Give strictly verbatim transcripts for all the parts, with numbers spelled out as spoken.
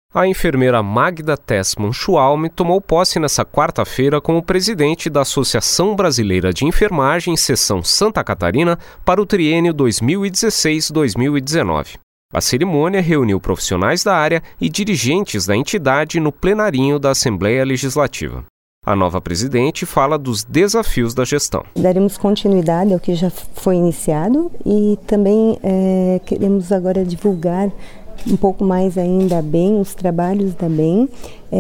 A enfermeira Magda Tessmann Schwalm tomou posse nesta quarta-feira como presidente da Associação Brasileira de Enfermagem, seção Santa Catarina, para o triênio dois mil e dezesseis a dois mil e dezenove. A cerimônia reuniu profissionais da área e dirigentes da entidade no plenarinho da Assembleia Legislativa. A nova presidente fala dos desafios da gestão. Daremos continuidade ao que já foi iniciado e também é, queremos agora divulgar um pouco mais ainda a B E M, os trabalhos da B E M,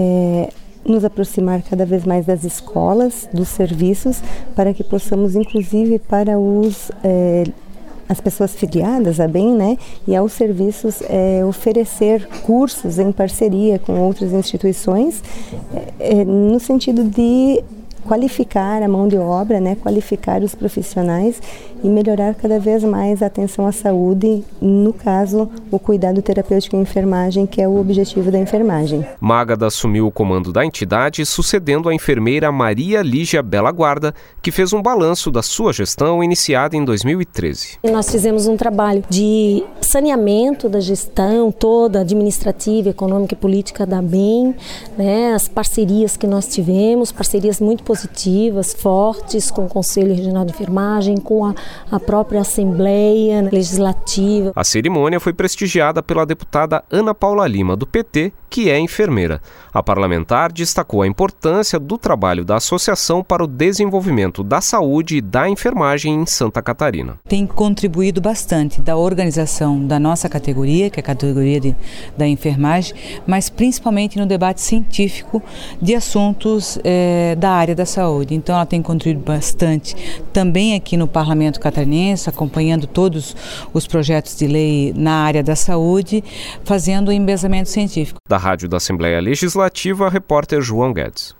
é, nos aproximar cada vez mais das escolas, dos serviços, para que possamos, inclusive, para os, é, as pessoas filiadas à B E M, né, e aos serviços, é, oferecer cursos em parceria com outras instituições, é, é, no sentido de qualificar a mão de obra, né, qualificar os profissionais e melhorar cada vez mais a atenção à saúde, no caso, o cuidado terapêutico e enfermagem, que é o objetivo da enfermagem. Magda assumiu o comando da entidade, sucedendo a enfermeira Maria Lígia Bela Guarda, que fez um balanço da sua gestão iniciada em dois mil e treze. Nós fizemos um trabalho de saneamento da gestão toda, administrativa, econômica e política da B E M, né, as parcerias que nós tivemos, parcerias muito positivas, fortes, com o Conselho Regional de Enfermagem, com a, a própria Assembleia Legislativa. A cerimônia foi prestigiada pela deputada Ana Paula Lima, do P T, que é enfermeira. A parlamentar destacou a importância do trabalho da associação para o desenvolvimento da saúde e da enfermagem em Santa Catarina. Tem contribuído bastante da organização da nossa categoria, que é a categoria de, da enfermagem, mas principalmente no debate científico de assuntos é, da área da saúde. Então ela tem contribuído bastante também aqui no Parlamento Catarinense, acompanhando todos os projetos de lei na área da saúde, fazendo o embasamento científico. Da Rádio da Assembleia Legislativa, repórter João Guedes.